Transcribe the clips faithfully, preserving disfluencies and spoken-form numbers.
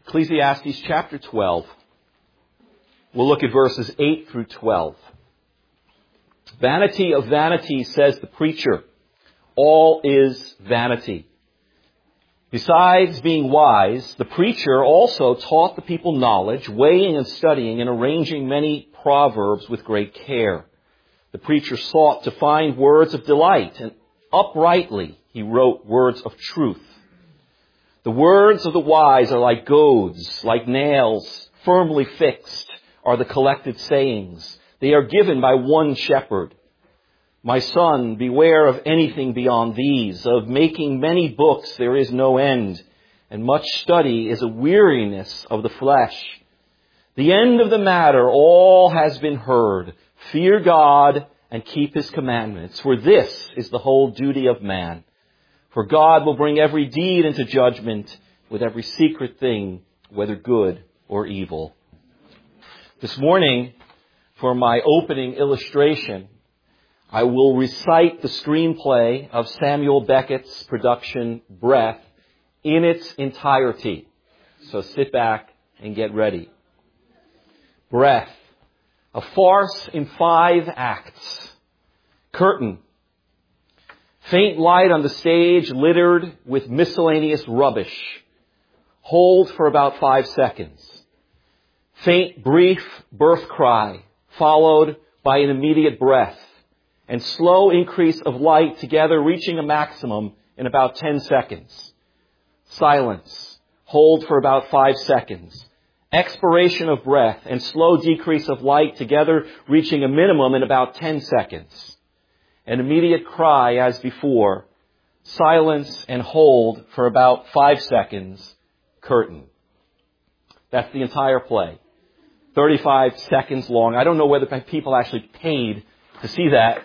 Ecclesiastes chapter twelve. We'll look at verses eight through twelve. Vanity of vanities, says the preacher. All is vanity. Besides being wise, the preacher also taught the people knowledge, weighing and studying and arranging many proverbs with great care. The preacher sought to find words of delight, and uprightly he wrote words of truth. The words of the wise are like goads, like nails, firmly fixed are the collected sayings. They are given by one shepherd. My son, beware of anything beyond these. Of making many books there is no end, and much study is a weariness of the flesh. The end of the matter all has been heard. Fear God and keep His commandments, for this is the whole duty of man. For God will bring every deed into judgment with every secret thing, whether good or evil. This morning, for my opening illustration, I will recite the screenplay of Samuel Beckett's production, Breath, in its entirety. So sit back and get ready. Breath, a farce in five acts. Curtain, faint light on the stage littered with miscellaneous rubbish. Hold for about five seconds. Faint, brief birth cry, followed by an immediate breath, and slow increase of light together reaching a maximum in about ten seconds. Silence. Hold for about five seconds. Expiration of breath and slow decrease of light together reaching a minimum in about ten seconds. An immediate cry as before. Silence and hold for about five seconds. Curtain. That's the entire play. thirty-five seconds long. I don't know whether people actually paid to see that.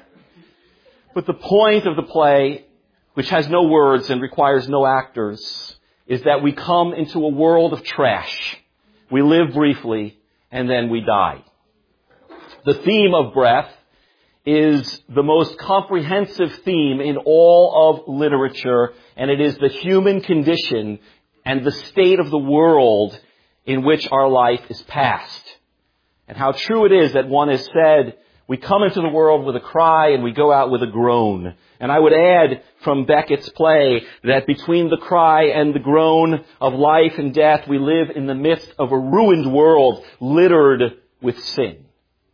But the point of the play, which has no words and requires no actors, is that we come into a world of trash. We live briefly, and then we die. The theme of Breath is the most comprehensive theme in all of literature, and it is the human condition and the state of the world in which our life is passed. And how true it is that one has said, we come into the world with a cry and we go out with a groan. And I would add from Beckett's play that between the cry and the groan of life and death, we live in the midst of a ruined world littered with sin.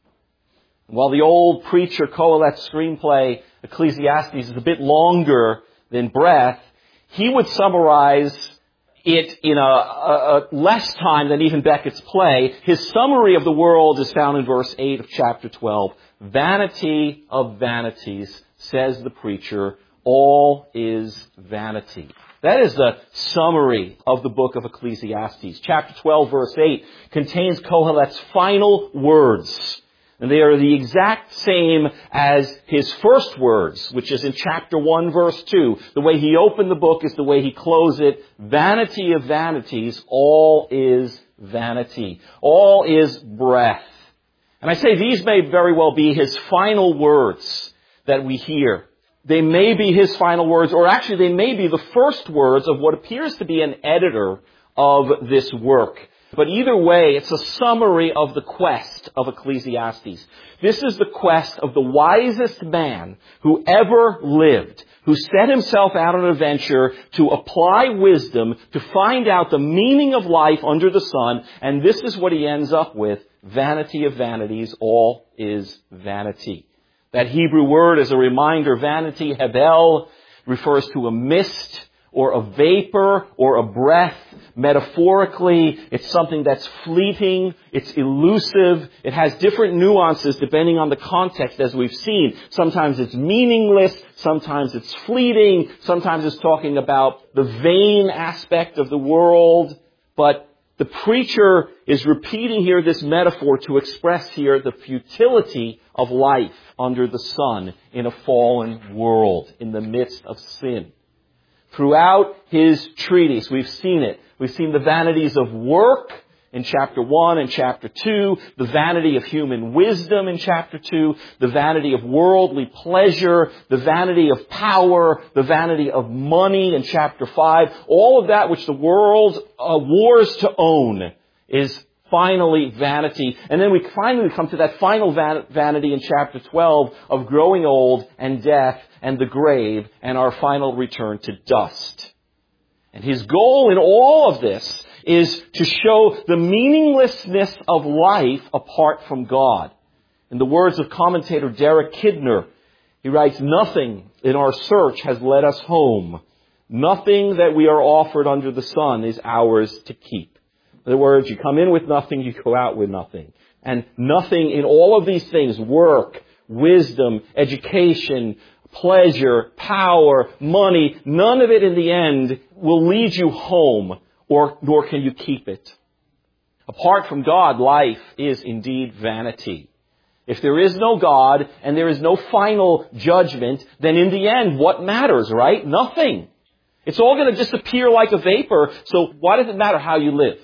While the old preacher Coelette's screenplay, Ecclesiastes, is a bit longer than Breath, he would summarize it in a, a, a less time than even Beckett's play. His summary of the world is found in verse eight of chapter twelve. Vanity of vanities, says the preacher, all is vanity. That is the summary of the book of Ecclesiastes. Chapter twelve, verse eight, contains Kohelet's final words. And they are the exact same as his first words, which is in chapter one, verse two. The way he opened the book is the way he closed it. Vanity of vanities, all is vanity. All is breath. And I say these may very well be his final words that we hear. They may be his final words, or actually they may be the first words of what appears to be an editor of this work. But either way, it's a summary of the quest of Ecclesiastes. This is the quest of the wisest man who ever lived, who set himself out on an adventure to apply wisdom, to find out the meaning of life under the sun, and this is what he ends up with. Vanity of vanities, all is vanity. That Hebrew word, as a reminder, vanity, hebel, refers to a mist, or a vapor, or a breath. Metaphorically, it's something that's fleeting, it's elusive, it has different nuances depending on the context, as we've seen. Sometimes it's meaningless, sometimes it's fleeting, sometimes it's talking about the vain aspect of the world. But the preacher is repeating here this metaphor to express here the futility of life under the sun in a fallen world, in the midst of sin. Throughout his treatise, we've seen it. We've seen the vanities of work in chapter one and chapter two, the vanity of human wisdom in chapter two, the vanity of worldly pleasure, the vanity of power, the vanity of money in chapter five. All of that which the world uh, wars to own is finally vanity. And then we finally come to that final van- vanity in chapter twelve of growing old and death and the grave and our final return to dust. And his goal in all of this is to show the meaninglessness of life apart from God. In the words of commentator Derek Kidner, he writes, "Nothing in our search has led us home. Nothing that we are offered under the sun is ours to keep." In other words, you come in with nothing, you go out with nothing. And nothing in all of these things, work, wisdom, education, pleasure, power, money, none of it in the end will lead you home, or nor can you keep it. Apart from God, life is indeed vanity. If there is no God and there is no final judgment, then in the end, what matters, right? Nothing. It's all going to disappear like a vapor, so why does it matter how you live?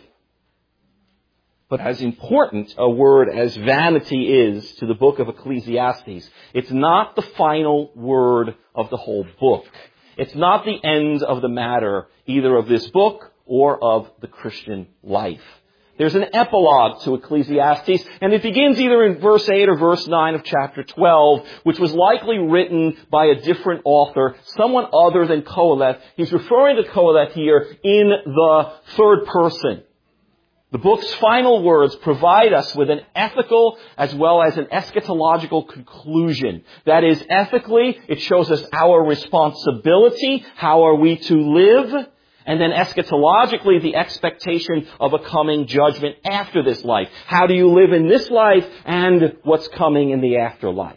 But as important a word as vanity is to the book of Ecclesiastes, it's not the final word of the whole book. It's not the end of the matter, either of this book or of the Christian life. There's an epilogue to Ecclesiastes, and it begins either in verse eight or verse nine of chapter twelve, which was likely written by a different author, someone other than Qoheleth. He's referring to Qoheleth here in the third person. The book's final words provide us with an ethical as well as an eschatological conclusion. That is, ethically, it shows us our responsibility, how are we to live, and then eschatologically, the expectation of a coming judgment after this life. How do you live in this life and what's coming in the afterlife?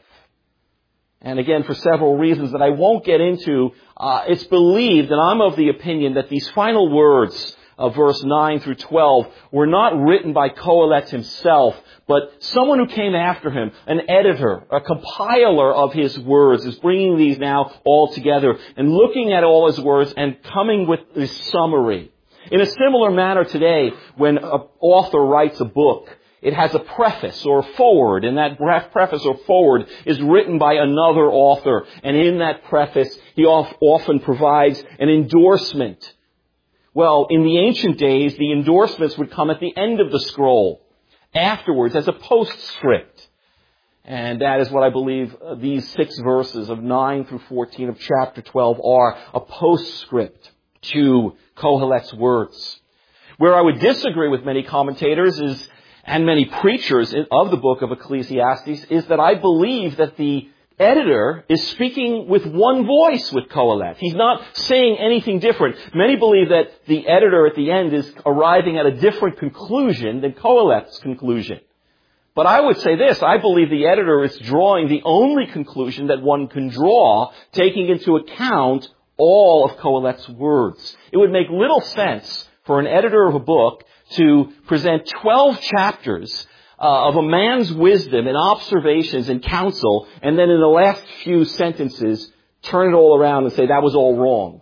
And again, for several reasons that I won't get into, uh, it's believed, and I'm of the opinion, that these final words of verse nine through twelve were not written by Qoheleth himself, but someone who came after him, an editor, a compiler of his words, is bringing these now all together and looking at all his words and coming with this summary. In a similar manner today, when an author writes a book, it has a preface or foreword, and that preface or foreword is written by another author. And in that preface, he often provides an endorsement. Well, in the ancient days, the endorsements would come at the end of the scroll, afterwards, as a postscript. And that is what I believe these six verses of nine through fourteen of chapter twelve are, a postscript to Qoheleth's words. Where I would disagree with many commentators is, and many preachers of the book of Ecclesiastes, is that I believe that the editor is speaking with one voice with Qoheleth. He's not saying anything different. Many believe that the editor at the end is arriving at a different conclusion than Qoheleth's conclusion. But I would say this, I believe the editor is drawing the only conclusion that one can draw, taking into account all of Qoheleth's words. It would make little sense for an editor of a book to present twelve chapters Uh, of a man's wisdom and observations and counsel, and then in the last few sentences, turn it all around and say that was all wrong.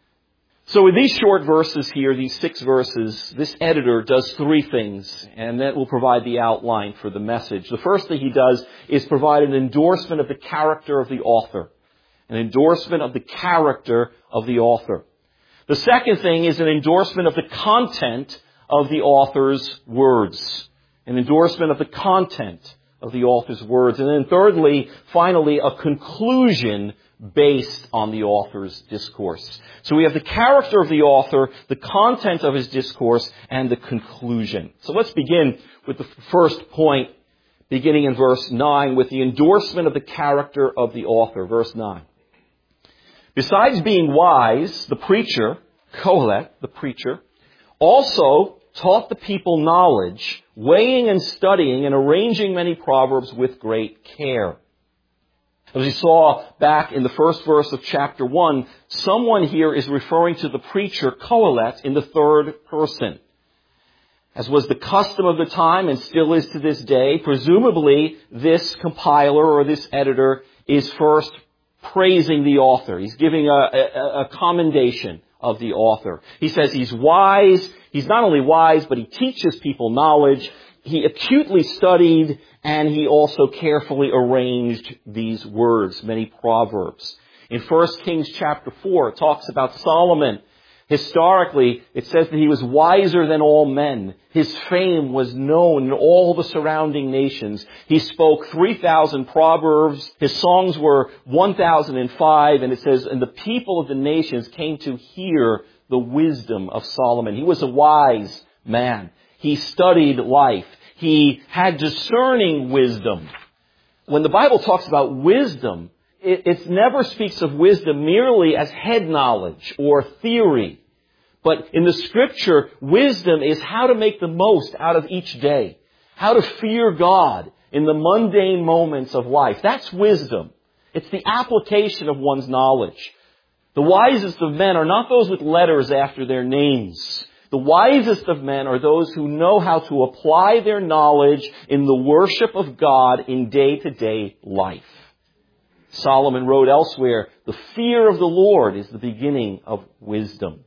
So in these short verses here, these six verses, this editor does three things, and that will provide the outline for the message. The first thing he does is provide an endorsement of the character of the author. An endorsement of the character of the author. The second thing is an endorsement of the content of the author's words. An endorsement of the content of the author's words. And then thirdly, finally, a conclusion based on the author's discourse. So we have the character of the author, the content of his discourse, and the conclusion. So let's begin with the first point, beginning in verse nine, with the endorsement of the character of the author. Verse nine. Besides being wise, the preacher, Qoheleth, the preacher, also taught the people knowledge, weighing and studying and arranging many proverbs with great care. As we saw back in the first verse of chapter one, someone here is referring to the preacher, Qoheleth, in the third person. As was the custom of the time and still is to this day, presumably this compiler or this editor is first praising the author. He's giving a, a, a commendation of the author. He says he's wise. He's not only wise, but he teaches people knowledge. He acutely studied, and he also carefully arranged these words, many proverbs. In First Kings chapter four, it talks about Solomon. Historically, it says that he was wiser than all men. His fame was known in all the surrounding nations. He spoke three thousand proverbs. His songs were one thousand five, and it says, and the people of the nations came to hear the wisdom of Solomon. He was a wise man. He studied life. He had discerning wisdom. When the Bible talks about wisdom, it, it never speaks of wisdom merely as head knowledge or theory. But in the Scripture, wisdom is how to make the most out of each day. How to fear God in the mundane moments of life. That's wisdom. It's the application of one's knowledge. The wisest of men are not those with letters after their names. The wisest of men are those who know how to apply their knowledge in the worship of God in day-to-day life. Solomon wrote elsewhere, the fear of the Lord is the beginning of wisdom.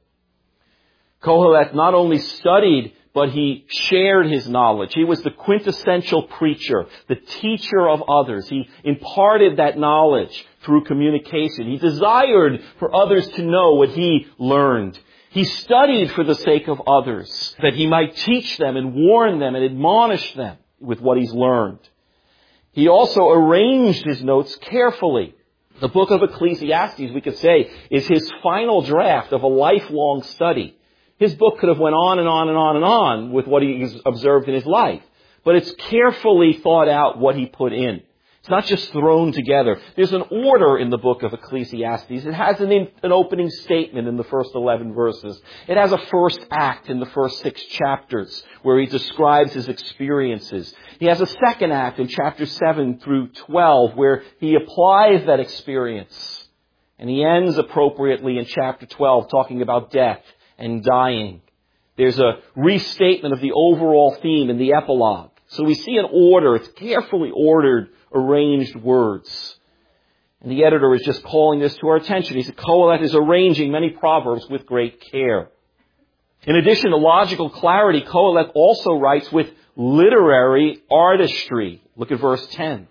Koheleth not only studied, but he shared his knowledge. He was the quintessential preacher, the teacher of others. He imparted that knowledge through communication. He desired for others to know what he learned. He studied for the sake of others, that he might teach them and warn them and admonish them with what he's learned. He also arranged his notes carefully. The book of Ecclesiastes, we could say, is his final draft of a lifelong study. His book could have went on and on and on and on with what he observed in his life. But it's carefully thought out what he put in. It's not just thrown together. There's an order in the book of Ecclesiastes. It has an, in, an opening statement in the first eleven verses. It has a first act in the first six chapters where he describes his experiences. He has a second act in chapters seven through twelve where he applies that experience. And he ends appropriately in chapter twelve talking about death and dying. There's a restatement of the overall theme in the epilogue. So we see an order. It's carefully ordered, arranged words. And the editor is just calling this to our attention. He said, Koheleth is arranging many proverbs with great care. In addition to logical clarity, Koheleth also writes with literary artistry. Look at verse ten.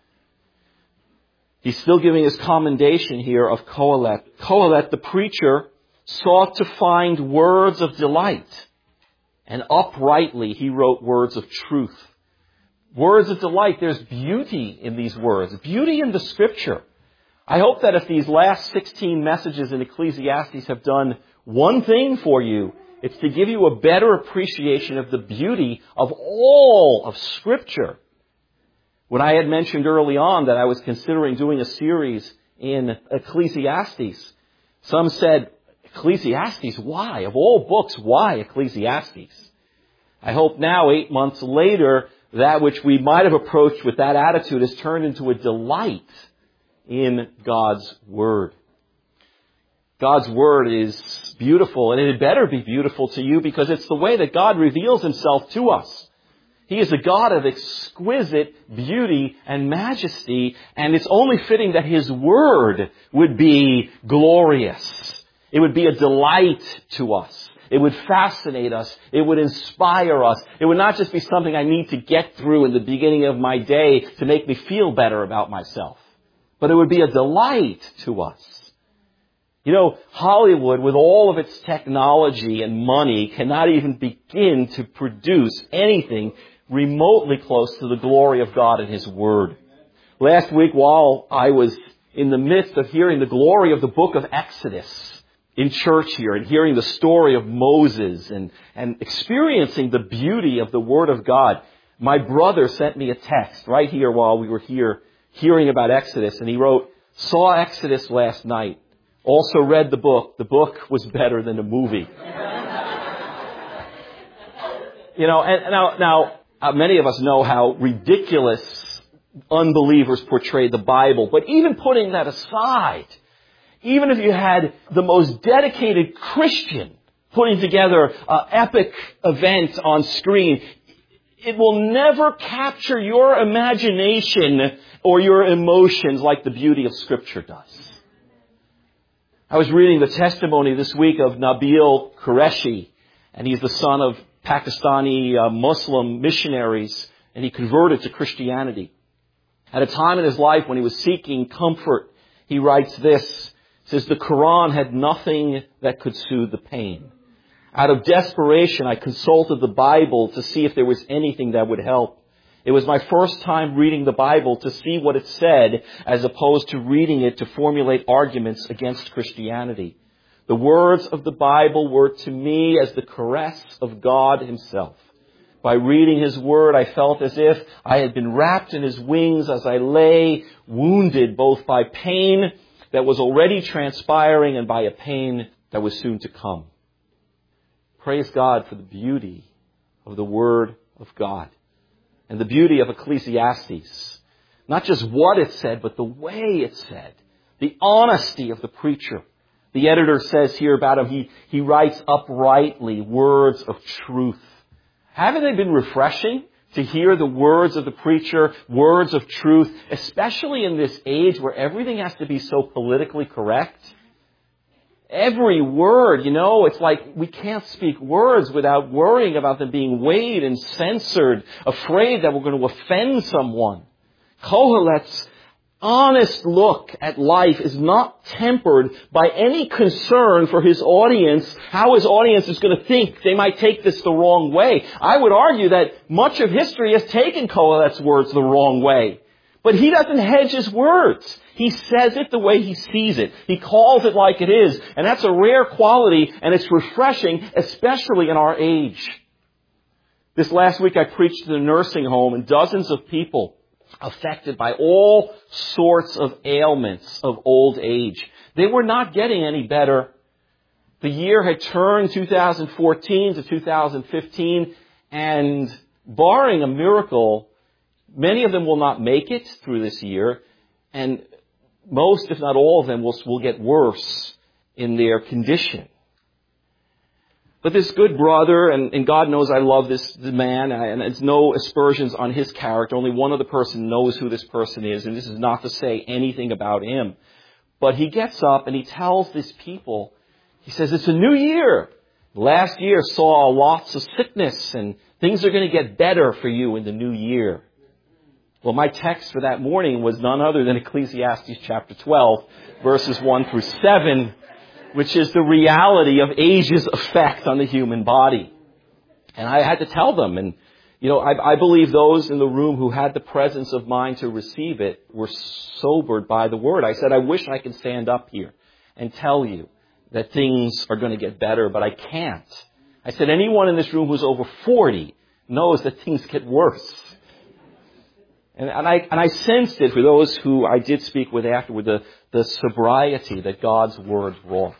He's still giving his commendation here of Koheleth. Koheleth, the preacher, sought to find words of delight, and uprightly he wrote words of truth. Words of delight, there's beauty in these words, beauty in the Scripture. I hope that if these last sixteen messages in Ecclesiastes have done one thing for you, it's to give you a better appreciation of the beauty of all of Scripture. When I had mentioned early on that I was considering doing a series in Ecclesiastes, some said, Ecclesiastes, why? Of all books, why Ecclesiastes? I hope now, eight months later, that which we might have approached with that attitude has turned into a delight in God's Word. God's Word is beautiful, and it had better be beautiful to you because it's the way that God reveals Himself to us. He is a God of exquisite beauty and majesty, and it's only fitting that His Word would be glorious. It would be a delight to us. It would fascinate us. It would inspire us. It would not just be something I need to get through in the beginning of my day to make me feel better about myself. But it would be a delight to us. You know, Hollywood, with all of its technology and money, cannot even begin to produce anything remotely close to the glory of God and His Word. Last week, while I was in the midst of hearing the glory of the book of Exodus in church here and hearing the story of Moses and, and experiencing the beauty of the Word of God, my brother sent me a text right here while we were here hearing about Exodus, and he wrote, saw Exodus last night, also read the book. The book was better than the movie. You know, and now, now uh, many of us know how ridiculous unbelievers portray the Bible, but even putting that aside, even if you had the most dedicated Christian putting together an epic event on screen, it will never capture your imagination or your emotions like the beauty of Scripture does. I was reading the testimony this week of Nabil Qureshi, and he's the son of Pakistani uh, Muslim missionaries, and he converted to Christianity. At a time in his life when he was seeking comfort, he writes this, says, "The Quran had nothing that could soothe the pain. Out of desperation, I consulted the Bible to see if there was anything that would help. It was my first time reading the Bible to see what it said as opposed to reading it to formulate arguments against Christianity. The words of the Bible were to me as the caress of God Himself. By reading His Word, I felt as if I had been wrapped in His wings as I lay wounded both by pain that was already transpiring and by a pain that was soon to come." Praise God for the beauty of the Word of God and the beauty of Ecclesiastes. Not just what it said, but the way it said. The honesty of the preacher. The editor says here about him, he, he writes uprightly words of truth. Haven't they been refreshing to hear the words of the preacher, words of truth, especially in this age where everything has to be so politically correct? Every word, you know, it's like we can't speak words without worrying about them being weighed and censored, afraid that we're going to offend someone. Kohelet's honest look at life is not tempered by any concern for his audience, how his audience is going to think they might take this the wrong way. I would argue that much of history has taken Kohelet's words the wrong way. But he doesn't hedge his words. He says it the way he sees it. He calls it like it is. And that's a rare quality, and it's refreshing, especially in our age. This last week I preached in a nursing home, and dozens of people affected by all sorts of ailments of old age. They were not getting any better. The year had turned two thousand fourteen to two thousand fifteen, and barring a miracle, many of them will not make it through this year, and most, if not all of them, will, will get worse in their condition. But this good brother, and, and God knows I love this man, and it's no aspersions on his character. Only one other person knows who this person is, and this is not to say anything about him. But he gets up and he tells these people, he says, it's a new year. Last year saw lots of sickness, and things are going to get better for you in the new year. Well, my text for that morning was none other than Ecclesiastes chapter twelve, verses one through seven, which is the reality of age's effect on the human body. And I had to tell them, and you know, I, I believe those in the room who had the presence of mind to receive it were sobered by the word. I said, I wish I could stand up here and tell you that things are going to get better, but I can't. I said, anyone in this room who's over forty knows that things get worse. And, and I and I sensed it for those who I did speak with afterward, the, the sobriety that God's Word wrought.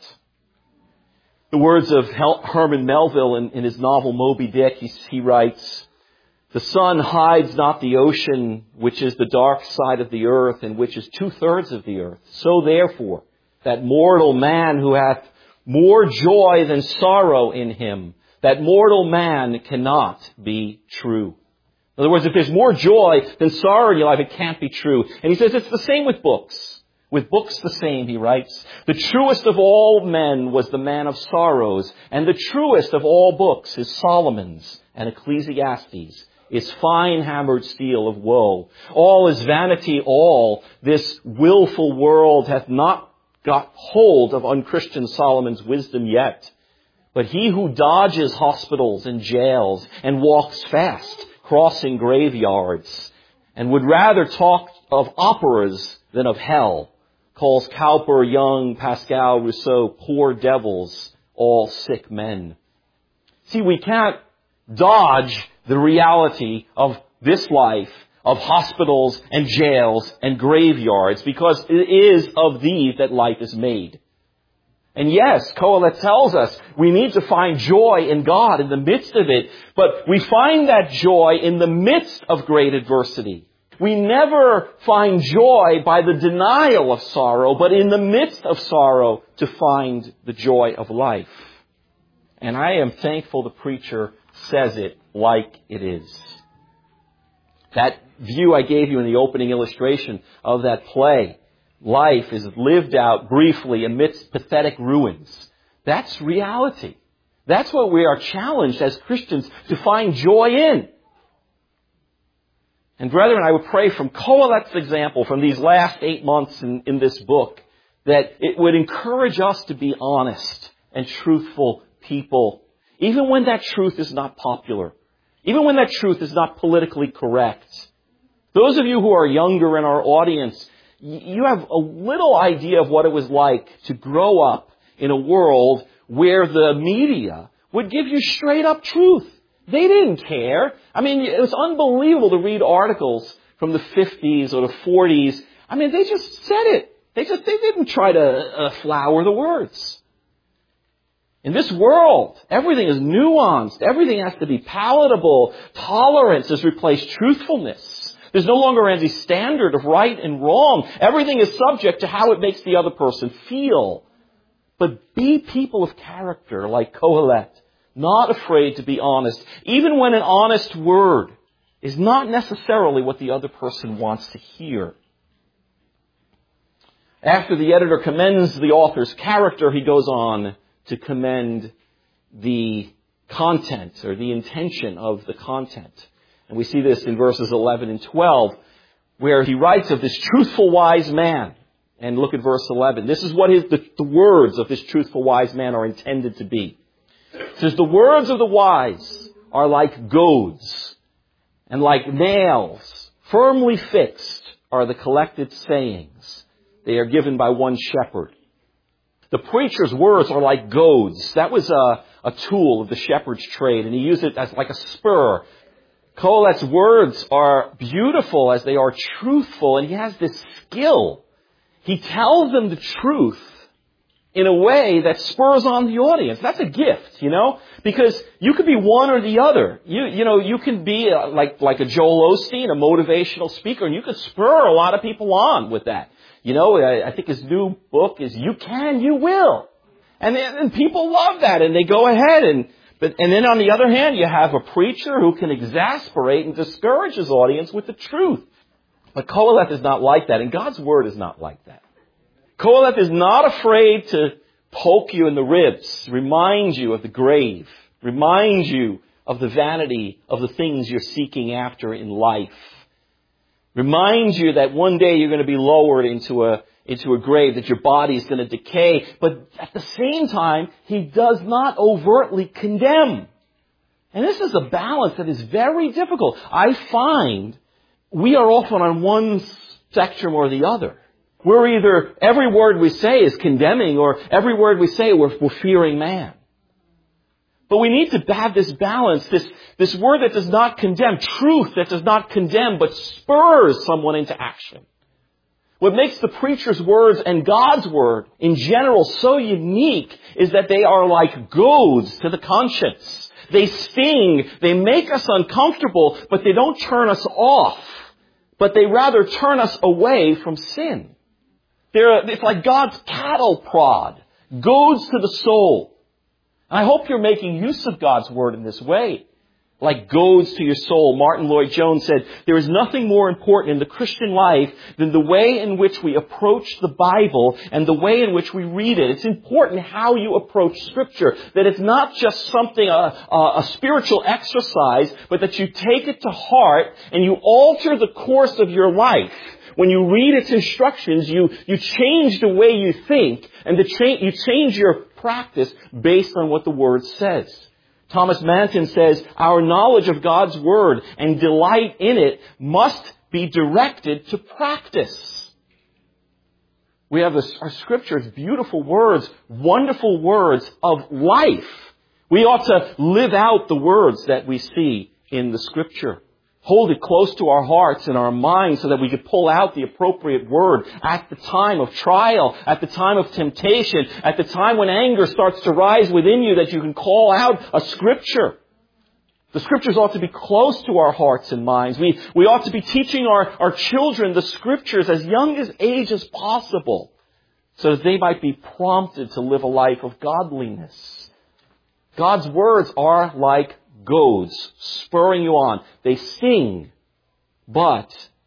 The words of Hel- Herman Melville in, in his novel Moby Dick, he, he writes, "The sun hides not the ocean, which is the dark side of the earth, and which is two-thirds of the earth. So therefore, that mortal man who hath more joy than sorrow in him, that mortal man cannot be true." In other words, if there's more joy than sorrow in your life, it can't be true. And he says it's the same with books. With books the same, he writes. "The truest of all men was the man of sorrows, and the truest of all books is Solomon's, and Ecclesiastes is fine hammered steel of woe. All is vanity, all. This willful world hath not got hold of unchristian Solomon's wisdom yet. But he who dodges hospitals and jails and walks fast, crossing graveyards, and would rather talk of operas than of hell, calls Cowper, Young, Pascal, Rousseau, poor devils, all sick men." See, we can't dodge the reality of this life, of hospitals and jails and graveyards, because it is of these that life is made. And yes, Kohelet tells us we need to find joy in God in the midst of it, but we find that joy in the midst of great adversity. We never find joy by the denial of sorrow, but in the midst of sorrow to find the joy of life. And I am thankful the preacher says it like it is. That view I gave you in the opening illustration of that play, life is lived out briefly amidst pathetic ruins. That's reality. That's what we are challenged as Christians to find joy in. And brethren, I would pray from Kohelet's example from these last eight months in, in this book that it would encourage us to be honest and truthful people, even when that truth is not popular, even when that truth is not politically correct. Those of you who are younger in our audience, you have a little idea of what it was like to grow up in a world where the media would give you straight up truth. They didn't care. I mean, it was unbelievable to read articles from the fifties or the forties. I mean, they just said it. They just, they didn't try to uh, flower the words. In this world, everything is nuanced. Everything has to be palatable. Tolerance has replaced truthfulness. There's no longer any standard of right and wrong. Everything is subject to how it makes the other person feel. But be people of character like Kohelet, not afraid to be honest, even when an honest word is not necessarily what the other person wants to hear. After the editor commends the author's character, he goes on to commend the content or the intention of the content. And we see this in verses eleven and twelve, where he writes of this truthful wise man. And look at verse eleven. This is what his, the, the words of this truthful wise man are intended to be. It says, the words of the wise are like goads, and like nails, firmly fixed are the collected sayings. They are given by one shepherd. The preacher's words are like goads. That was a, a tool of the shepherd's trade, and he used it as like a spur. Kohelet's words are beautiful as they are truthful, and he has this skill. He tells them the truth in a way that spurs on the audience. That's a gift, you know, because you could be one or the other. You, you know, you can be a, like, like a Joel Osteen, a motivational speaker, and you could spur a lot of people on with that. You know, I, I think his new book is You Can, You Will. And, and people love that, and they go ahead and, but, and then on the other hand, you have a preacher who can exasperate and discourage his audience with the truth. But Kohelet is not like that, and God's Word is not like that. Kohelet is not afraid to poke you in the ribs, remind you of the grave, remind you of the vanity of the things you're seeking after in life. Remind you that one day you're going to be lowered into a, into a grave, that your body is going to decay. But at the same time, he does not overtly condemn. And this is a balance that is very difficult. I find we are often on one spectrum or the other. We're either, every word we say is condemning, or every word we say we're, we're fearing man. But we need to have this balance, this, this word that does not condemn, truth that does not condemn, but spurs someone into action. What makes the preacher's words and God's word in general so unique is that they are like goads to the conscience. They sting, they make us uncomfortable, but they don't turn us off, but they rather turn us away from sin. They're, it's like God's cattle prod, goads to the soul. And I hope you're making use of God's word in this way, like goads to your soul. Martin Lloyd-Jones said, there is nothing more important in the Christian life than the way in which we approach the Bible and the way in which we read it. It's important how you approach Scripture, that it's not just something, a, a, a spiritual exercise, but that you take it to heart and you alter the course of your life. When you read its instructions, you, you change the way you think, and the cha- you change your practice based on what the Word says. Thomas Manton says, our knowledge of God's Word and delight in it must be directed to practice. We have this, our Scriptures, beautiful words, wonderful words of life. We ought to live out the words that we see in the Scripture. Hold it close to our hearts and our minds so that we can pull out the appropriate word at the time of trial, at the time of temptation, at the time when anger starts to rise within you, that you can call out a Scripture. The Scriptures ought to be close to our hearts and minds. We, we ought to be teaching our, our children the Scriptures as young as age as possible, so that they might be prompted to live a life of godliness. God's words are like goads, spurring you on. They sting, but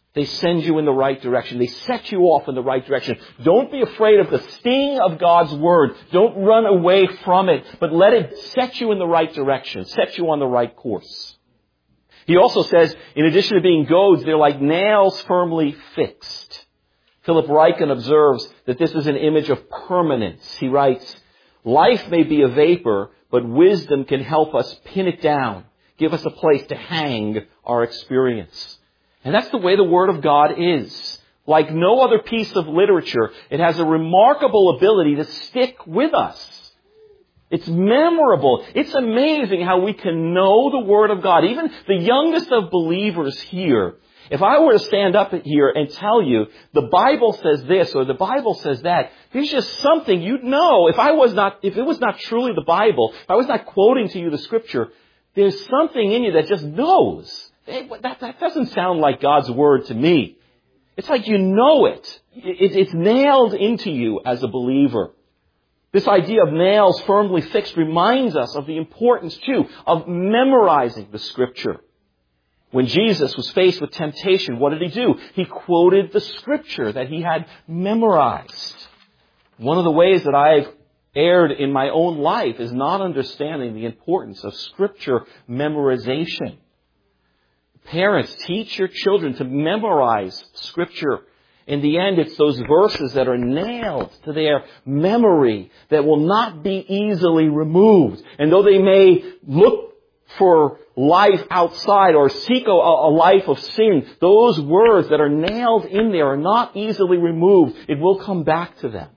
They send you in the right direction. They set you off in the right direction. Don't be afraid of the sting of God's Word. Don't run away from it, but let it set you in the right direction, set you on the right course. He also says, in addition to being goads, they're like nails firmly fixed. Philip Ryken observes that this is an image of permanence. He writes, life may be a vapor, but wisdom can help us pin it down, give us a place to hang our experience. And that's the way the Word of God is. Like no other piece of literature, it has a remarkable ability to stick with us. It's memorable. It's amazing how we can know the Word of God. Even the youngest of believers here, if I were to stand up here and tell you, the Bible says this or the Bible says that, there's just something you'd know. If I was not, if it was not truly the Bible, if I was not quoting to you the Scripture, there's something in you that just knows. That, that doesn't sound like God's Word to me. It's like you know it. it. It's nailed into you as a believer. This idea of nails firmly fixed reminds us of the importance, too, of memorizing the Scripture. When Jesus was faced with temptation, what did he do? He quoted the Scripture that he had memorized. One of the ways that I've erred in my own life is not understanding the importance of Scripture memorization. Parents, teach your children to memorize Scripture. In the end, it's those verses that are nailed to their memory that will not be easily removed. And though they may look for life outside or seek a, a life of sin, those words that are nailed in there are not easily removed. It will come back to them.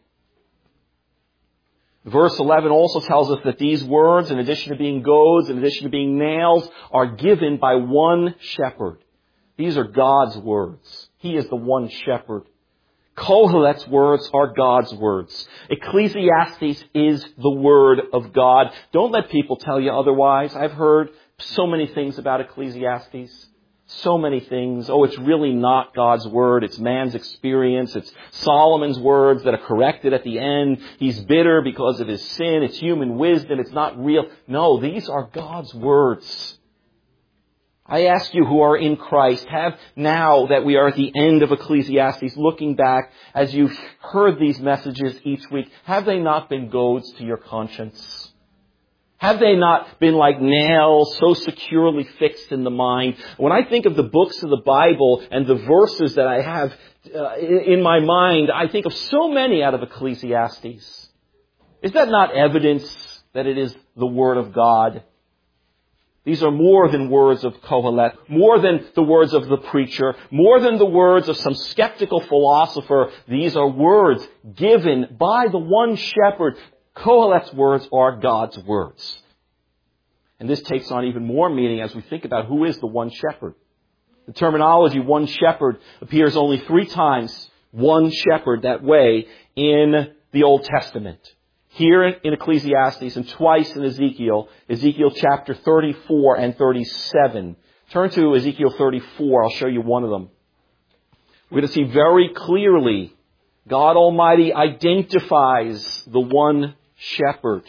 Verse eleven also tells us that these words, in addition to being goads, in addition to being nails, are given by one shepherd. These are God's words. He is the one shepherd. Kohelet's words are God's words. Ecclesiastes is the Word of God. Don't let people tell you otherwise. I've heard so many things about Ecclesiastes. So many things. Oh, it's really not God's Word. It's man's experience. It's Solomon's words that are corrected at the end. He's bitter because of his sin. It's human wisdom. It's not real. No, these are God's words. I ask you who are in Christ, have now that we are at the end of Ecclesiastes, looking back as you've heard these messages each week, have they not been goads to your conscience? Have they not been like nails so securely fixed in the mind? When I think of the books of the Bible and the verses that I have uh, in my mind, I think of so many out of Ecclesiastes. Is that not evidence that it is the Word of God? These are more than words of Kohelet, more than the words of the preacher, more than the words of some skeptical philosopher. These are words given by the one shepherd. Kohelet's words are God's words. And this takes on even more meaning as we think about who is the one shepherd. The terminology one shepherd appears only three times, one shepherd, that way in the Old Testament. Here in Ecclesiastes and twice in Ezekiel, Ezekiel chapter thirty-four and thirty-seven. Turn to Ezekiel thirty-four, I'll show you one of them. We're going to see very clearly God Almighty identifies the one shepherd.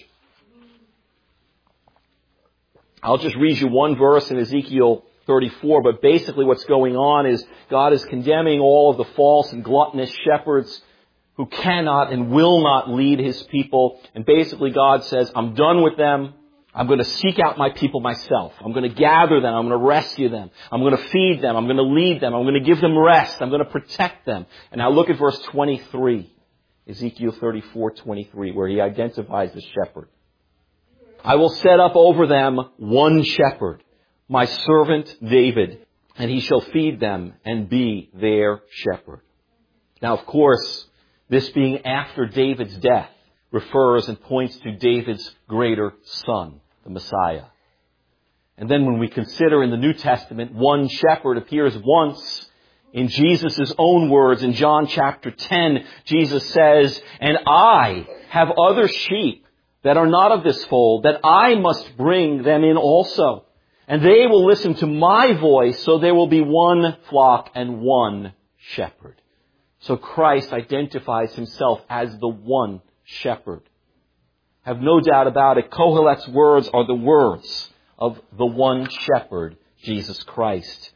I'll just read you one verse in Ezekiel thirty-four, but basically what's going on is God is condemning all of the false and gluttonous shepherds who cannot and will not lead His people. And basically God says, I'm done with them. I'm going to seek out my people myself. I'm going to gather them. I'm going to rescue them. I'm going to feed them. I'm going to lead them. I'm going to give them rest. I'm going to protect them. And now look at verse twenty-three. Ezekiel thirty-four twenty-three, where He identifies the shepherd. I will set up over them one shepherd, my servant David, and he shall feed them and be their shepherd. Now, of course, this being after David's death refers and points to David's greater son, the Messiah. And then when we consider in the New Testament, one shepherd appears once in Jesus' own words. In John chapter ten, Jesus says, and I have other sheep that are not of this fold, that I must bring them in also. And they will listen to my voice, so there will be one flock and one shepherd. So Christ identifies Himself as the one shepherd. Have no doubt about it, Kohelet's words are the words of the one shepherd, Jesus Christ.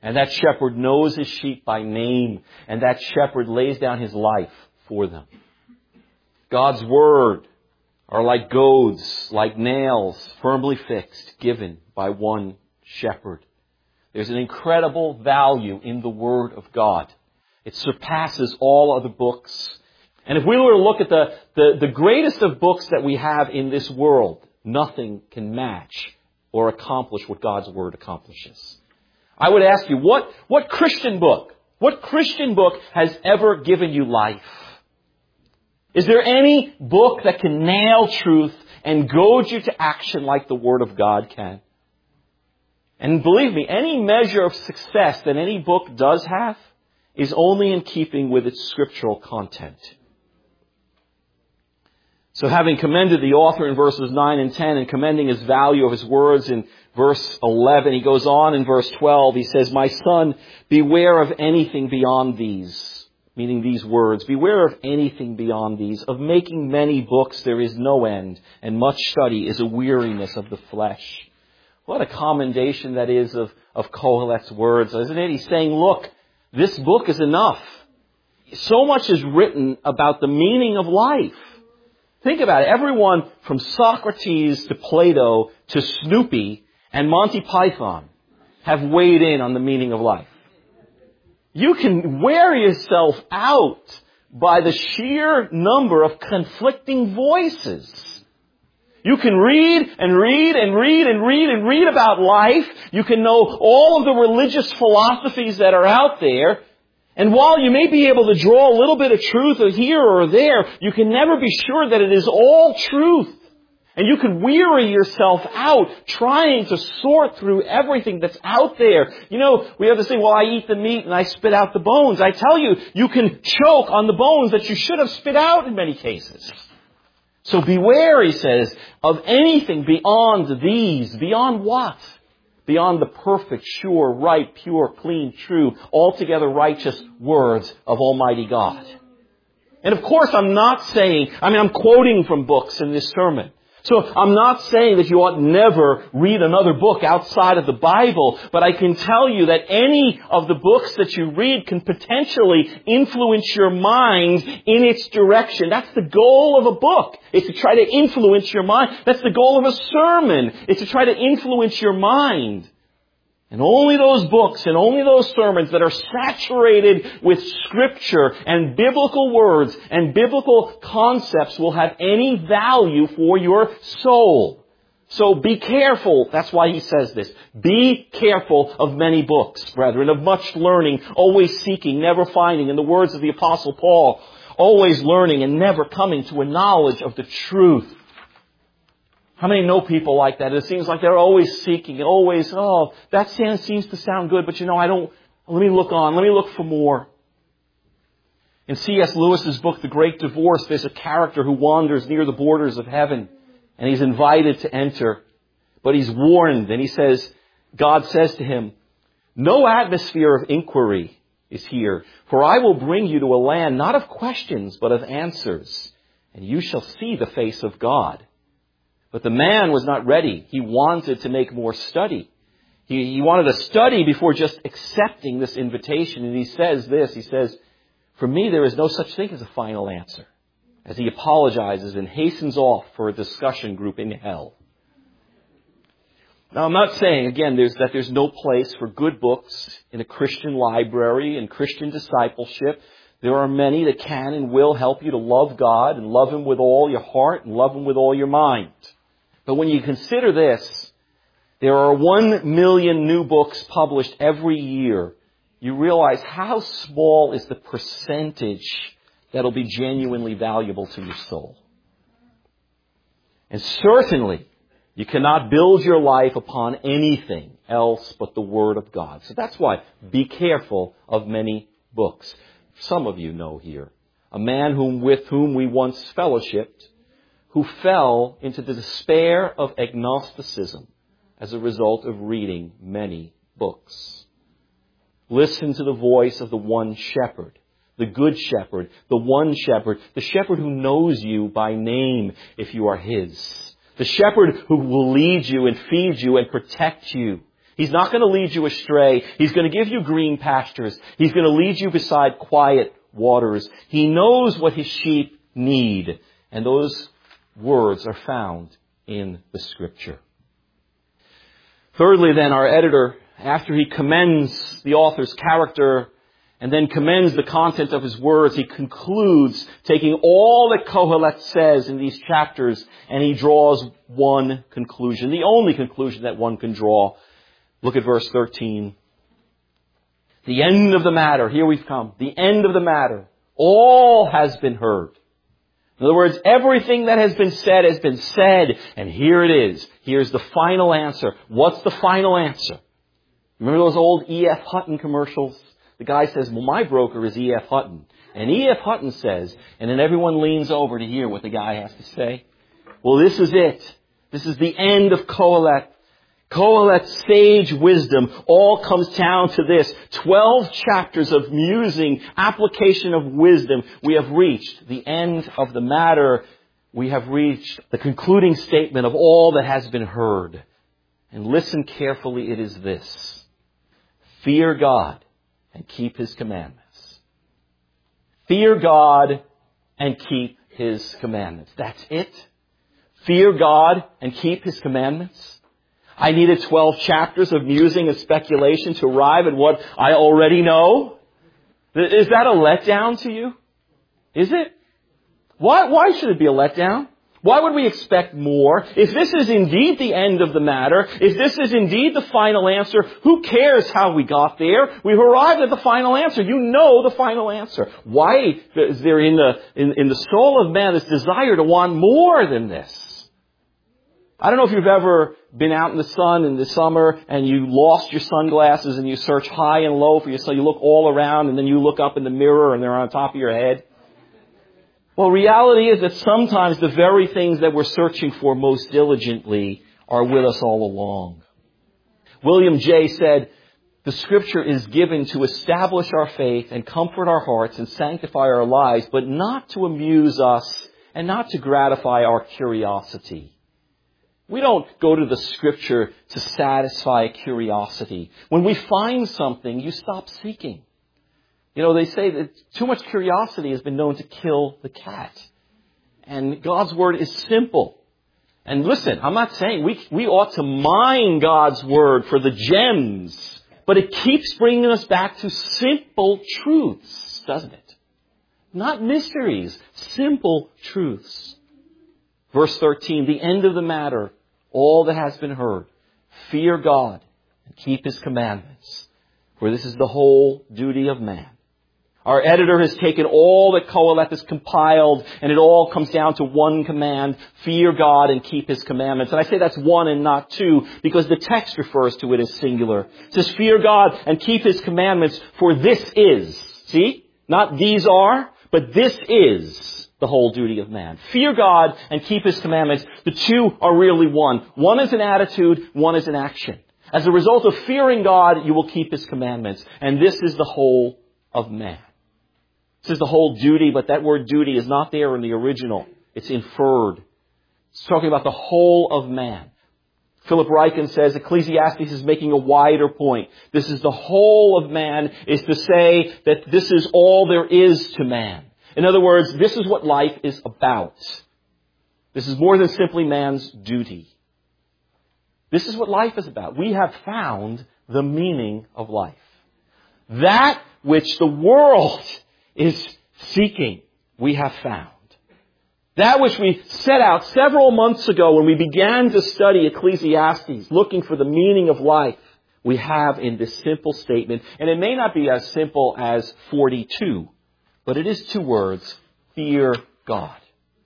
And that shepherd knows his sheep by name. And that shepherd lays down his life for them. God's Word are like goads, like nails, firmly fixed, given by one shepherd. There's an incredible value in the Word of God. It surpasses all other books. And if we were to look at the, the, the greatest of books that we have in this world, nothing can match or accomplish what God's Word accomplishes. I would ask you, what, what Christian book, what Christian book has ever given you life? Is there any book that can nail truth and goad you to action like the Word of God can? And believe me, any measure of success that any book does have is only in keeping with its scriptural content. So having commended the author in verses nine and ten and commending his value of his words in verse eleven, he goes on in verse twelve. He says, "My son, beware of anything beyond these," meaning these words. "Beware of anything beyond these. Of making many books there is no end, and much study is a weariness of the flesh." What a commendation that is of, of Kohelet's words, isn't it? He's saying, look, this book is enough. So much is written about the meaning of life. Think about it. Everyone from Socrates to Plato to Snoopy and Monty Python have weighed in on the meaning of life. You can wear yourself out by the sheer number of conflicting voices. You can read and read and read and read and read about life. You can know all of the religious philosophies that are out there. And while you may be able to draw a little bit of truth here or there, you can never be sure that it is all truth. And you can weary yourself out trying to sort through everything that's out there. You know, we have to say, well, I eat the meat and I spit out the bones. I tell you, you can choke on the bones that you should have spit out in many cases. So beware, he says, of anything beyond these. Beyond what? Beyond the perfect, sure, right, pure, clean, true, altogether righteous words of Almighty God. And of course, I'm not saying, I mean, I'm quoting from books in this sermon. So I'm not saying that you ought never read another book outside of the Bible, but I can tell you that any of the books that you read can potentially influence your mind in its direction. That's the goal of a book. It's to try to influence your mind. That's the goal of a sermon. It's to try to influence your mind. And only those books and only those sermons that are saturated with Scripture and biblical words and biblical concepts will have any value for your soul. So be careful. That's why he says this. Be careful of many books, brethren, of much learning, always seeking, never finding. In the words of the Apostle Paul, always learning and never coming to a knowledge of the truth. How many know people like that? It seems like they're always seeking, always, oh, that seems to sound good, but you know, I don't, let me look on, let me look for more. In C S Lewis's book, The Great Divorce, there's a character who wanders near the borders of heaven, and he's invited to enter, but he's warned, and he says, God says to him, "No atmosphere of inquiry is here, for I will bring you to a land not of questions, but of answers, and you shall see the face of God." But the man was not ready. He wanted to make more study. He, he wanted to study before just accepting this invitation. And he says this, he says, "For me there is no such thing as a final answer," as he apologizes and hastens off for a discussion group in hell. Now I'm not saying, again, there's, that there's no place for good books in a Christian library and Christian discipleship. There are many that can and will help you to love God and love Him with all your heart and love Him with all your mind. But when you consider this, there are one million new books published every year. You realize how small is the percentage that'll be genuinely valuable to your soul. And certainly, you cannot build your life upon anything else but the Word of God. So that's why be careful of many books. Some of you know here a man whom with whom we once fellowshipped, who fell into the despair of agnosticism as a result of reading many books. Listen to the voice of the one shepherd, the good shepherd, the one shepherd, the shepherd who knows you by name if you are his. The shepherd who will lead you and feed you and protect you. He's not going to lead you astray. He's going to give you green pastures. He's going to lead you beside quiet waters. He knows what his sheep need. And those words are found in the Scripture. Thirdly, then, our editor, after he commends the author's character and then commends the content of his words, he concludes taking all that Kohelet says in these chapters, and he draws one conclusion, the only conclusion that one can draw. Look at verse thirteen. The end of the matter, here we've come, the end of the matter, all has been heard. In other words, everything that has been said has been said, and here it is. Here's the final answer. What's the final answer? Remember those old E F. Hutton commercials? The guy says, well, my broker is E F. Hutton. And E F. Hutton says, and then everyone leans over to hear what the guy has to say. Well, this is it. This is the end of Kohelet. Kohelet's sage wisdom all comes down to this. Twelve chapters of musing, application of wisdom. We have reached the end of the matter. We have reached the concluding statement of all that has been heard. And listen carefully, it is this. Fear God and keep His commandments. Fear God and keep His commandments. That's it. Fear God and keep His commandments. I needed twelve chapters of musing and speculation to arrive at what I already know. Is that a letdown to you? Is it? Why, why should it be a letdown? Why would we expect more? If this is indeed the end of the matter, if this is indeed the final answer, who cares how we got there? We've arrived at the final answer. You know the final answer. Why is there in the, in, in the soul of man this desire to want more than this? I don't know if you've ever been out in the sun in the summer and you lost your sunglasses and you search high and low for your sun. You look all around and then you look up in the mirror and they're on top of your head. Well, reality is that sometimes the very things that we're searching for most diligently are with us all along. William Jay said, the Scripture is given to establish our faith and comfort our hearts and sanctify our lives, but not to amuse us and not to gratify our curiosity. We don't go to the Scripture to satisfy curiosity. When we find something, you stop seeking. You know, they say that too much curiosity has been known to kill the cat. And God's Word is simple. And listen, I'm not saying we, we ought to mine God's Word for the gems, but it keeps bringing us back to simple truths, doesn't it? Not mysteries, simple truths. Verse thirteen, the end of the matter, all that has been heard. Fear God and keep His commandments, for this is the whole duty of man. Our editor has taken all that Kohelet has compiled, and it all comes down to one command, fear God and keep His commandments. And I say that's one and not two, because the text refers to it as singular. It says, fear God and keep His commandments, for this is, see, not these are, but this is the whole duty of man. Fear God and keep His commandments. The two are really one. One is an attitude, one is an action. As a result of fearing God, you will keep His commandments. And this is the whole of man. This is the whole duty, but that word duty is not there in the original. It's inferred. It's talking about the whole of man. Philip Ryken says Ecclesiastes is making a wider point. This is the whole of man, is to say that this is all there is to man. In other words, this is what life is about. This is more than simply man's duty. This is what life is about. We have found the meaning of life. That which the world is seeking, we have found. That which we set out several months ago when we began to study Ecclesiastes, looking for the meaning of life, we have in this simple statement. And it may not be as simple as forty-two, but it is two words, fear God.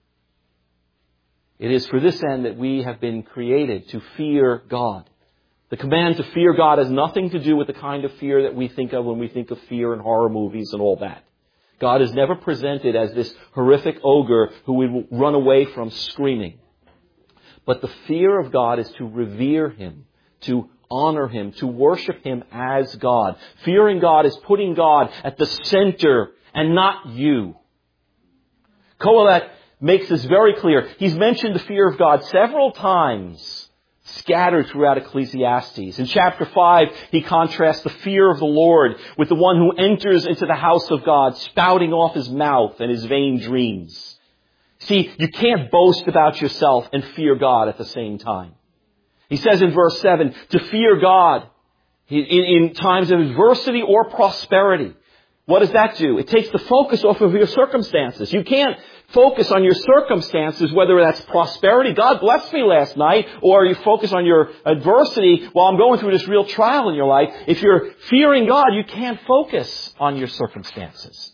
It is for this end that we have been created, to fear God. The command to fear God has nothing to do with the kind of fear that we think of when we think of fear in horror movies and all that. God is never presented as this horrific ogre who we will run away from screaming. But the fear of God is to revere Him, to honor Him, to worship Him as God. Fearing God is putting God at the center and not you. Kohelet makes this very clear. He's mentioned the fear of God several times scattered throughout Ecclesiastes. In chapter five, he contrasts the fear of the Lord with the one who enters into the house of God, spouting off his mouth and his vain dreams. See, you can't boast about yourself and fear God at the same time. He says in verse seven, to fear God in, in times of adversity or prosperity. What does that do? It takes the focus off of your circumstances. You can't focus on your circumstances, whether that's prosperity, God blessed me last night, or you focus on your adversity while I'm going through this real trial in your life. If you're fearing God, you can't focus on your circumstances.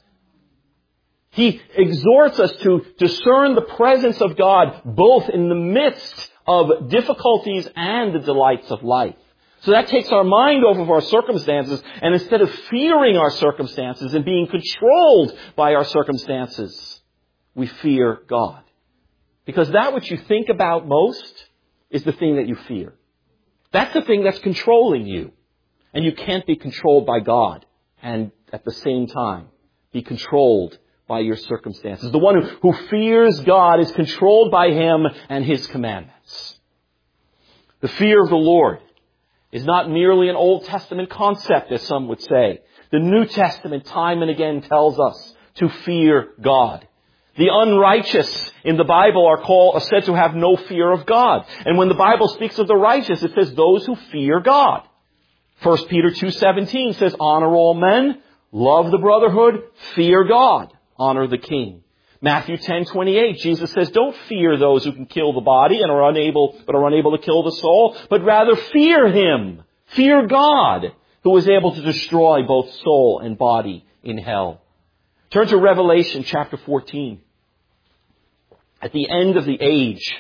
He exhorts us to discern the presence of God both in the midst of difficulties and the delights of life. So that takes our mind off of our circumstances, and instead of fearing our circumstances and being controlled by our circumstances, we fear God. Because that which you think about most is the thing that you fear. That's the thing that's controlling you. And you can't be controlled by God and at the same time be controlled by your circumstances. The one who, who fears God is controlled by Him and His commandments. The fear of the Lord is not merely an Old Testament concept, as some would say. The New Testament time and again tells us to fear God. The unrighteous in the Bible are called, are said to have no fear of God. And when the Bible speaks of the righteous, it says those who fear God. First Peter two seventeen says, honor all men, love the brotherhood, fear God, honor the king. Matthew ten twenty-eight, Jesus says, don't fear those who can kill the body and are unable, but are unable to kill the soul, but rather fear Him. Fear God, who is able to destroy both soul and body in hell. Turn to Revelation chapter fourteen. At the end of the age,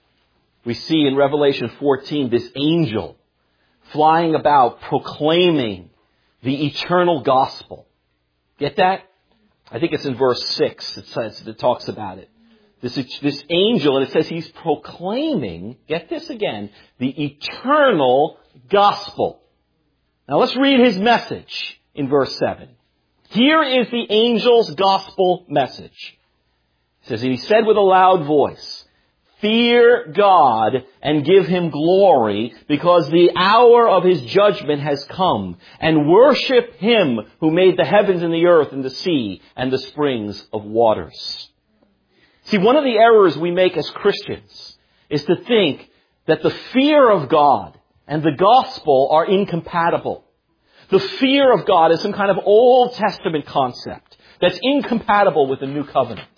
we see in Revelation fourteen this angel flying about proclaiming the eternal gospel. Get that? I think it's in verse six. It says, it talks about it. This, this angel, and it says he's proclaiming, get this again, the eternal gospel. Now let's read his message in verse seven. Here is the angel's gospel message. It says, and he said with a loud voice, fear God and give Him glory, because the hour of His judgment has come, and worship Him who made the heavens and the earth and the sea and the springs of waters. See, one of the errors we make as Christians is to think that the fear of God and the gospel are incompatible. The fear of God is some kind of Old Testament concept that's incompatible with the New Covenant.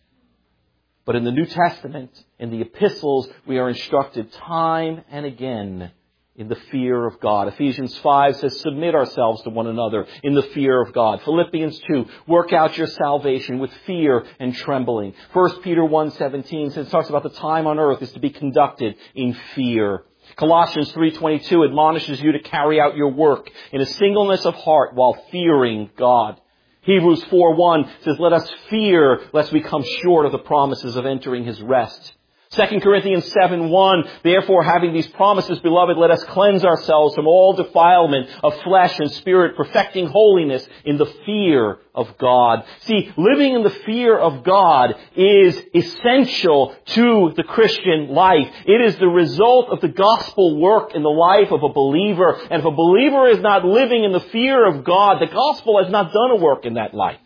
But in the New Testament, in the epistles, we are instructed time and again in the fear of God. Ephesians five says, submit ourselves to one another in the fear of God. Philippians two, work out your salvation with fear and trembling. First Peter one seventeen says, talks about the time on earth is to be conducted in fear. Colossians three twenty-two admonishes you to carry out your work in a singleness of heart while fearing God. Hebrews four one says, let us fear lest we come short of the promises of entering His rest. Second Corinthians seven one, therefore having these promises, beloved, let us cleanse ourselves from all defilement of flesh and spirit, perfecting holiness in the fear of God. See, living in the fear of God is essential to the Christian life. It is the result of the gospel work in the life of a believer. And if a believer is not living in the fear of God, the gospel has not done a work in that life.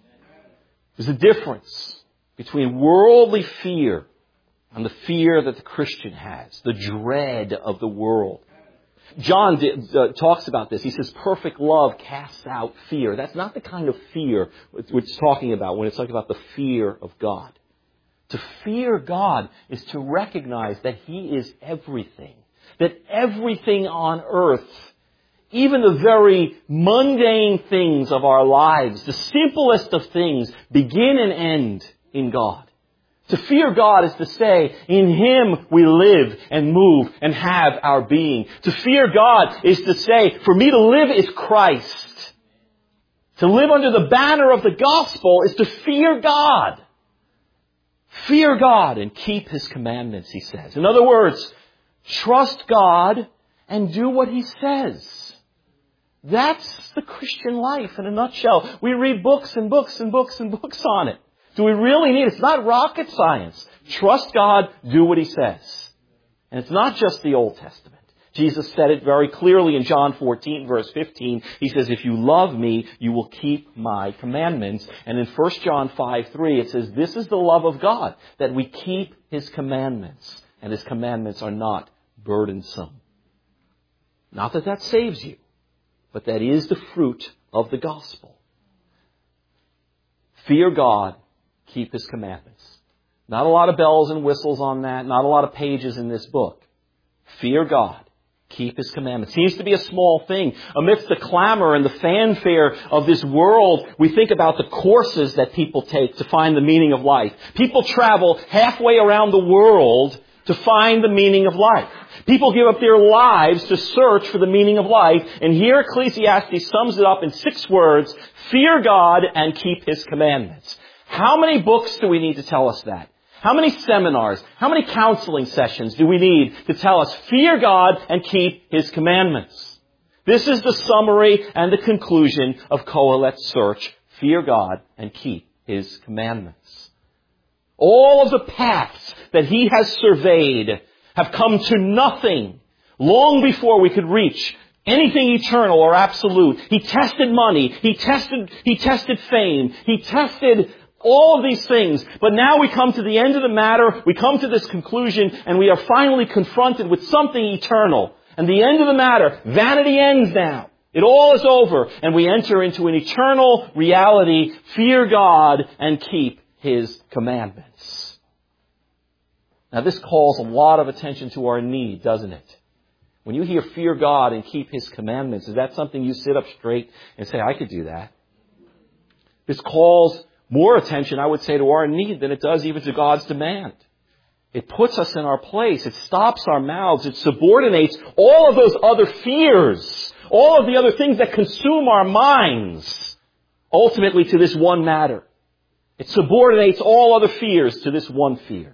There's a difference between worldly fear and the fear that the Christian has, the dread of the world. John did, uh, talks about this. He says, perfect love casts out fear. That's not the kind of fear which it's talking about when it's talking about the fear of God. To fear God is to recognize that He is everything. That everything on earth, even the very mundane things of our lives, the simplest of things, begin and end in God. To fear God is to say, in Him we live and move and have our being. To fear God is to say, for me to live is Christ. To live under the banner of the gospel is to fear God. Fear God and keep His commandments, he says. In other words, trust God and do what He says. That's the Christian life in a nutshell. We read books and books and books and books on it. Do we really need it? It's not rocket science. Trust God, do what He says. And it's not just the Old Testament. Jesus said it very clearly in John fourteen, verse fifteen. He says, if you love me, you will keep my commandments. And in First John five three, it says, this is the love of God, that we keep His commandments. And His commandments are not burdensome. Not that that saves you, but that is the fruit of the gospel. Fear God, keep His commandments. Not a lot of bells and whistles on that, not a lot of pages in this book. Fear God. Keep His commandments. Seems to be a small thing. Amidst the clamor and the fanfare of this world, we think about the courses that people take to find the meaning of life. People travel halfway around the world to find the meaning of life. People give up their lives to search for the meaning of life. And here Ecclesiastes sums it up in six words. Fear God and keep His commandments. How many books do we need to tell us that? How many seminars, how many counseling sessions do we need to tell us, fear God and keep His commandments? This is the summary and the conclusion of Kohelet's search. Fear God and keep His commandments. All of the paths that he has surveyed have come to nothing long before we could reach anything eternal or absolute. He tested money. He tested, he tested fame. He tested all of these things. But now we come to the end of the matter. We come to this conclusion and we are finally confronted with something eternal. And the end of the matter, vanity ends now. It all is over. And we enter into an eternal reality. Fear God and keep His commandments. Now this calls a lot of attention to our need, doesn't it? When you hear fear God and keep His commandments, is that something you sit up straight and say, I could do that? This calls more attention, I would say, to our need than it does even to God's demand. It puts us in our place. It stops our mouths. It subordinates all of those other fears, all of the other things that consume our minds, ultimately to this one matter. It subordinates all other fears to this one fear.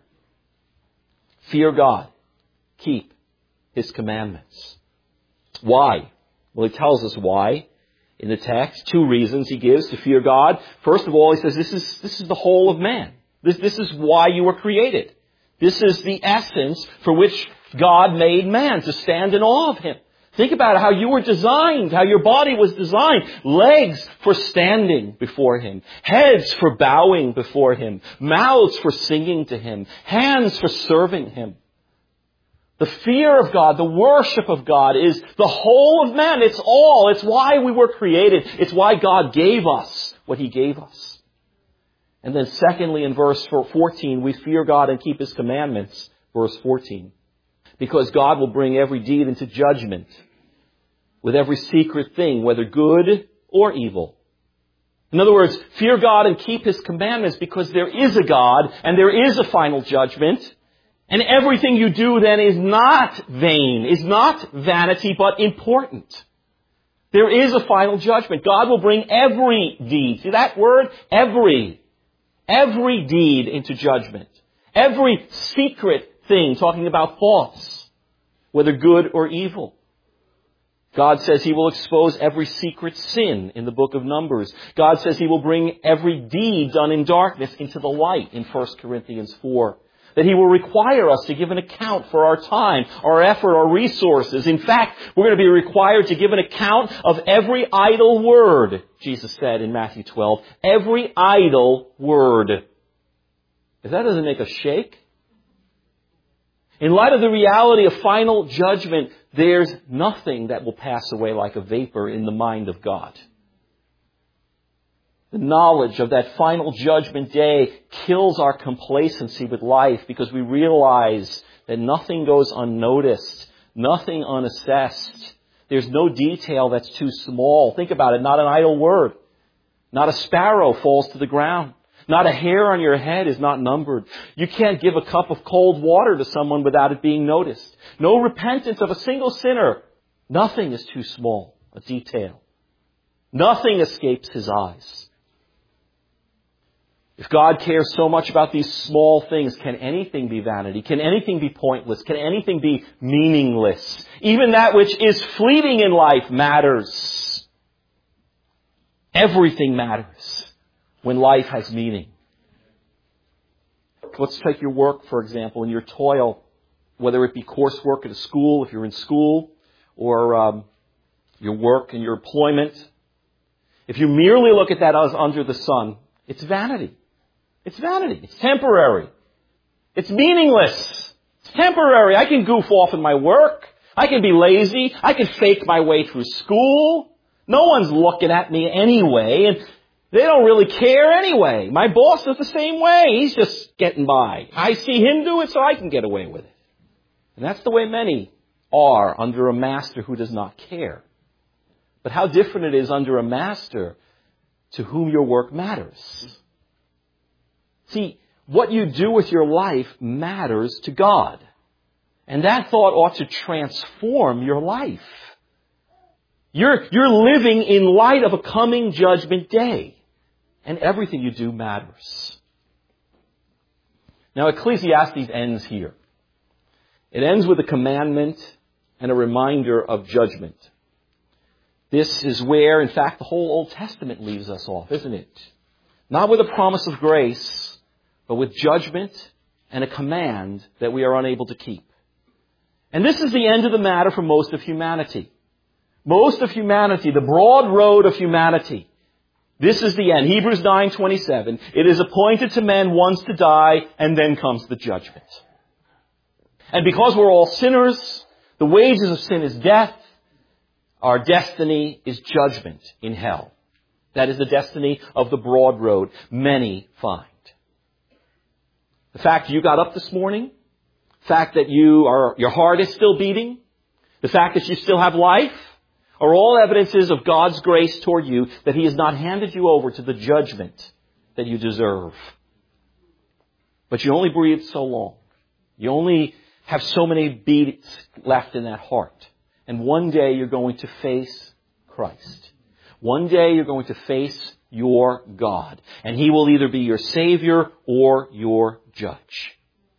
Fear God. Keep His commandments. Why? Well, He tells us why. In the text, two reasons He gives to fear God. First of all, He says this is, this is the whole of man. This, this is why you were created. This is the essence for which God made man, to stand in awe of Him. Think about how you were designed, how your body was designed. Legs for standing before Him. Heads for bowing before Him. Mouths for singing to Him. Hands for serving Him. The fear of God, the worship of God is the whole of man. It's all. It's why we were created. It's why God gave us what He gave us. And then secondly, in verse fourteen, we fear God and keep His commandments. Verse fourteen. Because God will bring every deed into judgment with every secret thing, whether good or evil. In other words, fear God and keep His commandments because there is a God and there is a final judgment. And everything you do then is not vain, is not vanity, but important. There is a final judgment. God will bring every deed. See that word? Every. Every deed into judgment. Every secret thing, talking about thoughts, whether good or evil. God says He will expose every secret sin in the book of Numbers. God says He will bring every deed done in darkness into the light in First Corinthians four. That He will require us to give an account for our time, our effort, our resources. In fact, we're going to be required to give an account of every idle word, Jesus said in Matthew twelve. Every idle word. If that doesn't make us shake. In light of the reality of final judgment, there's nothing that will pass away like a vapor in the mind of God. The knowledge of that final judgment day kills our complacency with life because we realize that nothing goes unnoticed, nothing unassessed. There's no detail that's too small. Think about it, not an idle word. Not a sparrow falls to the ground. Not a hair on your head is not numbered. You can't give a cup of cold water to someone without it being noticed. No repentance of a single sinner. Nothing is too small a detail. Nothing escapes His eyes. If God cares so much about these small things, can anything be vanity? Can anything be pointless? Can anything be meaningless? Even that which is fleeting in life matters. Everything matters when life has meaning. Let's take your work, for example, and your toil. whether it be coursework at a school, if you're in school, or um, your work and your employment, if you merely look at that as under the sun, it's vanity. It's vanity. It's temporary. It's meaningless. It's temporary. I can goof off in my work. I can be lazy. I can fake my way through school. No one's looking at me anyway, and they don't really care anyway. My boss is the same way. He's just getting by. I see him do it, so I can get away with it. And that's the way many are under a master who does not care. But how different it is under a master to whom your work matters. See, what you do with your life matters to God. And that thought ought to transform your life. You're, you're living in light of a coming judgment day. And everything you do matters. Now, Ecclesiastes ends here. It ends with a commandment and a reminder of judgment. This is where, in fact, the whole Old Testament leaves us off, isn't it? Not with a promise of grace, but with judgment and a command that we are unable to keep. And this is the end of the matter for most of humanity. Most of humanity, the broad road of humanity. This is the end. Hebrews nine twenty-seven. It is appointed to men once to die, and then comes the judgment. And because we're all sinners, the wages of sin is death. Our destiny is judgment in hell. That is the destiny of the broad road many find. The fact you got up this morning, the fact that you are, your heart is still beating, the fact that you still have life, are all evidences of God's grace toward you, that He has not handed you over to the judgment that you deserve. But you only breathe so long. You only have so many beats left in that heart. And one day you're going to face Christ. One day you're going to face your God. And He will either be your Savior or your judge.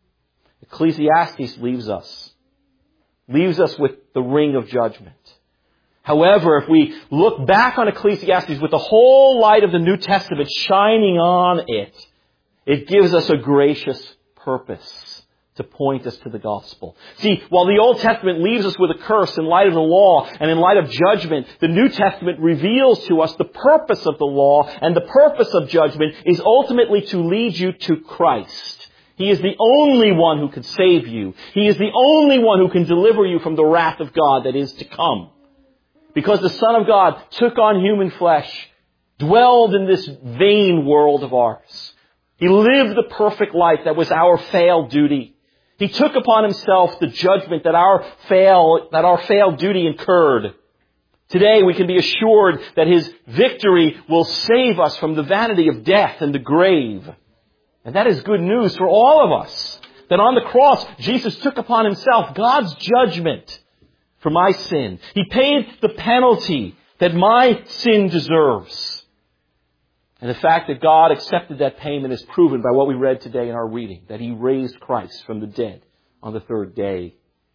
Ecclesiastes leaves us. Leaves us with the ring of judgment. However, if we look back on Ecclesiastes with the whole light of the New Testament shining on it, it gives us a gracious purpose to point us to the gospel. See, while the Old Testament leaves us with a curse in light of the law and in light of judgment, the New Testament reveals to us the purpose of the law, and the purpose of judgment is ultimately to lead you to Christ. He is the only one who can save you. He is the only one who can deliver you from the wrath of God that is to come. Because the Son of God took on human flesh, dwelled in this vain world of ours. He lived the perfect life that was our failed duty. He took upon Himself the judgment that our fail, that our failed duty incurred. Today we can be assured that His victory will save us from the vanity of death and the grave. And that is good news for all of us. That on the cross, Jesus took upon Himself God's judgment for my sin. He paid the penalty that my sin deserves. And the fact that God accepted that payment is proven by what we read today in our reading, that He raised Christ from the dead on the third day.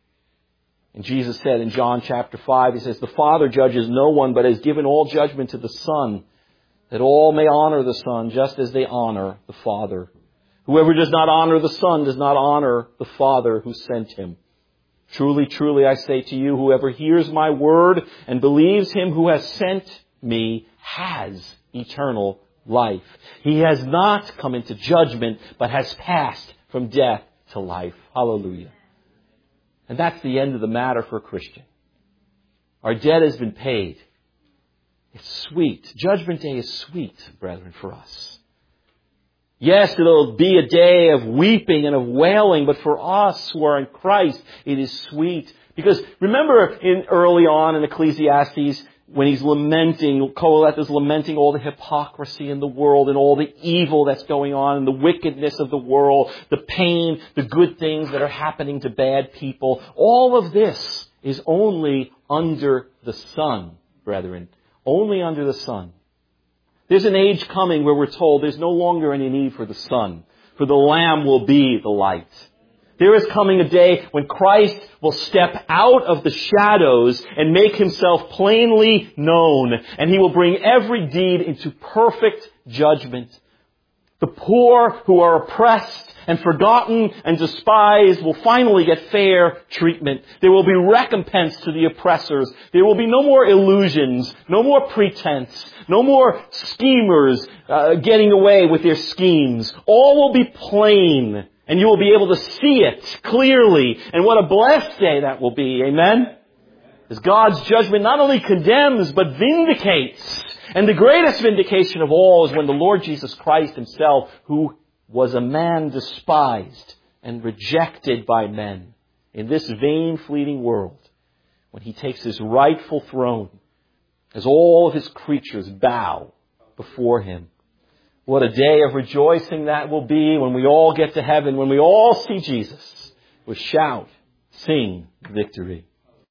And Jesus said in John chapter five, He says, "The Father judges no one, but has given all judgment to the Son, that all may honor the Son just as they honor the Father. Whoever does not honor the Son does not honor the Father who sent Him. Truly, truly, I say to you, whoever hears my word and believes Him who has sent me has eternal life. He has not come into judgment, but has passed from death to life." Hallelujah. And that's the end of the matter for a Christian. Our debt has been paid. It's sweet. Judgment Day is sweet, brethren, for us. Yes, it'll be a day of weeping and of wailing, but for us who are in Christ, it is sweet. Because remember in early on in Ecclesiastes, when he's lamenting, Qoheleth is lamenting all the hypocrisy in the world and all the evil that's going on and the wickedness of the world, the pain, the good things that are happening to bad people. All of this is only under the sun, brethren. Only under the sun. There's an age coming where we're told there's no longer any need for the sun, for the Lamb will be the light. There is coming a day when Christ will step out of the shadows and make Himself plainly known. And He will bring every deed into perfect judgment. The poor who are oppressed and forgotten and despised will finally get fair treatment. There will be recompense to the oppressors. There will be no more illusions, no more pretense, no more schemers uh, getting away with their schemes. All will be plain, and you will be able to see it clearly. And what a blessed day that will be. Amen? As God's judgment not only condemns, but vindicates. And the greatest vindication of all is when the Lord Jesus Christ Himself, who was a man despised and rejected by men in this vain, fleeting world, when He takes His rightful throne as all of His creatures bow before Him. What a day of rejoicing that will be when we all get to heaven, when we all see Jesus. We'll shout, sing victory.